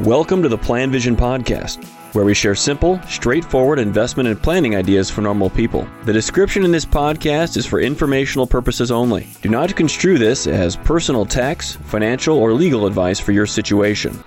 Welcome to the Plan Vision Podcast, where we share simple, straightforward investment and planning ideas for normal people. The description in this podcast is for informational purposes only. Do not construe this as personal tax, financial, or legal advice for your situation.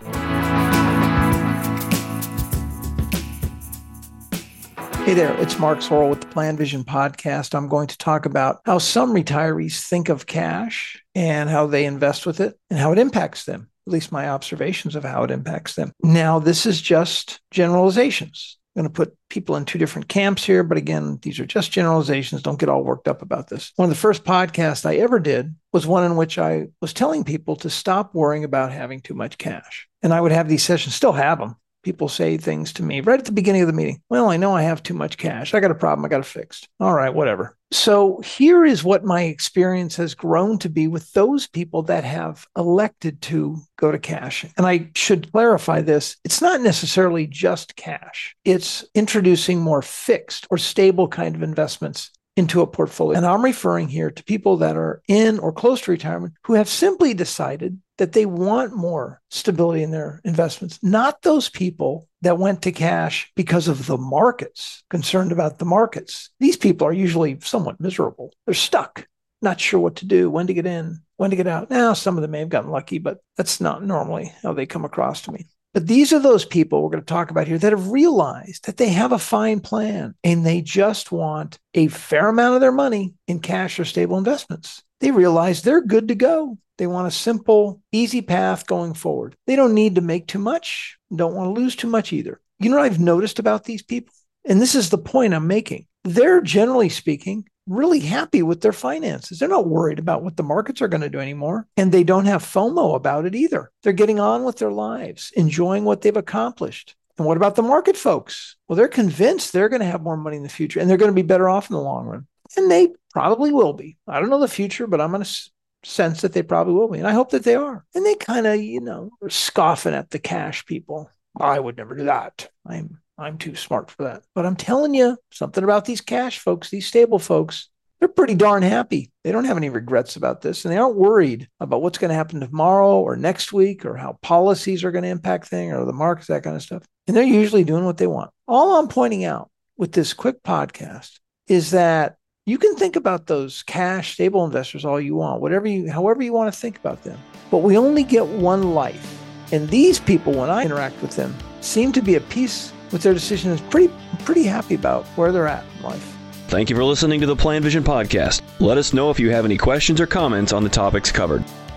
Hey there, it's Mark Sorrell with the Plan Vision Podcast. I'm going to talk about how some retirees think of cash and how they invest with it and how it impacts them. At least my observations of how it impacts them. Now, this is just generalizations. I'm going to put people in two different camps here, but again, these are just generalizations. Don't get all worked up about this. One of the first podcasts I ever did was one in which I was telling people to stop worrying about having too much cash. And I would have these sessions, still have them. People say things to me right at the beginning of the meeting. Well, I know I have too much cash. I got a problem. I got it fixed. All right, whatever. So here is what my experience has grown to be with those people that have elected to go to cash. And I should clarify this. It's not necessarily just cash. It's introducing more fixed or stable kind of investments into a portfolio. And I'm referring here to people that are in or close to retirement who have simply decided that they want more stability in their investments, not those people that went to cash because of the markets, concerned about the markets. These people are usually somewhat miserable. They're stuck, not sure what to do, when to get in, when to get out. Now, some of them may have gotten lucky, but that's not normally how they come across to me. But these are those people we're going to talk about here that have realized that they have a fine plan and they just want a fair amount of their money in cash or stable investments. They realize they're good to go. They want a simple, easy path going forward. They don't need to make too much, don't want to lose too much either. You know what I've noticed about these people? And this is the point I'm making. They're generally speaking really happy with their finances. They're not worried about what the markets are going to do anymore. And they don't have FOMO about it either. They're getting on with their lives, enjoying what they've accomplished. And what about the market folks? Well, they're convinced they're going to have more money in the future and they're going to be better off in the long run. And they probably will be. I don't know the future, but I'm going to sense that they probably will be. And I hope that they are. And they kind of, are scoffing at the cash people. I would never do that. I'm too smart for that. But I'm telling you something about these cash folks, these stable folks. They're pretty darn happy. They don't have any regrets about this. And they aren't worried about what's going to happen tomorrow or next week or how policies are going to impact things or the markets, that kind of stuff. And they're usually doing what they want. All I'm pointing out with this quick podcast is that you can think about those cash stable investors all you want, however you want to think about them. But we only get one life. And these people, when I interact with them, seem to be at peace with their decisions, pretty happy about where they're at in life. Thank you for listening to the Plan Vision Podcast. Let us know if you have any questions or comments on the topics covered.